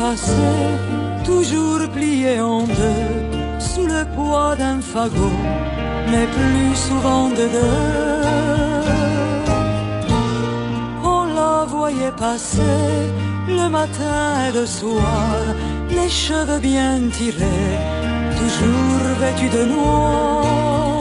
passé, toujours plié en deux, sous le poids d'un fagot, mais plus souvent de deux. On la voyait passer le matin et le soir, les cheveux bien tirés, toujours vêtue de noir.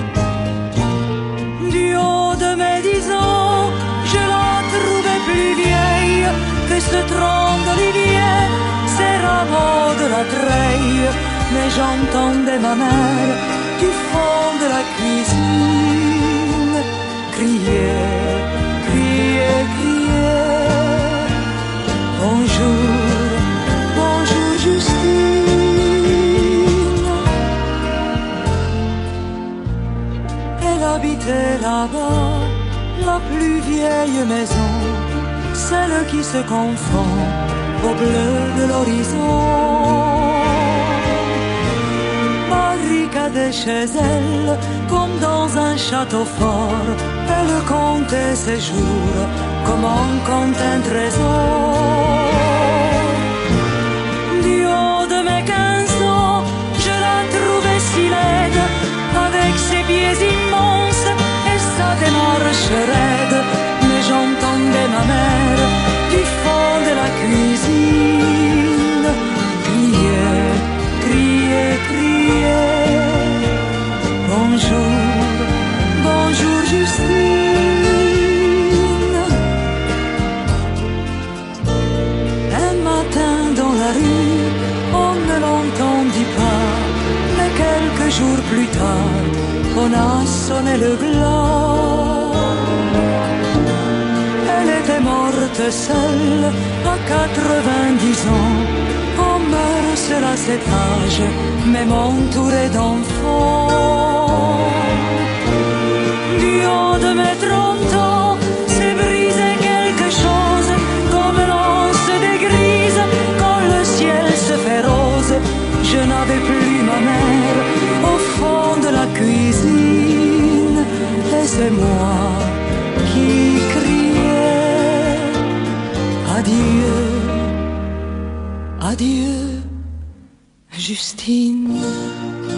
Du haut de mes 10 ans, je la trouvais plus vieille que ce tronc d'olivier, ces rameaux de la treille. Mais j'entendais ma mère du fond de la cuisine crier, crier, crier. Bonjour, bonjour Justine. Elle habitait là-bas, la plus vieille maison, celle qui se confond au bleu de l'horizon. Barricadée chez elle, comme dans un château fort, elle comptait ses jours comme on compte un trésor. Du haut de mes 15 ans, je la trouvais si laide, avec ses pieds immenses et sa démarche raide. Mais j'entendais ma mère du fond de la cuisine crier, crier, crier. Bonjour, bonjour Justine. Un matin dans la rue, on ne l'entendit pas, mais quelques jours plus tard, on a sonné le glas. Elle était morte seule à 90 ans. On meurt seul à cet âge, même entouré d'enfants. Du haut de mes 30 ans, s'est brisé quelque chose, comme l'on se dégrise quand le ciel se fait rose. Je n'avais plus ma mère au fond de la cuisine, et c'est moi qui criais adieu, adieu, Justine.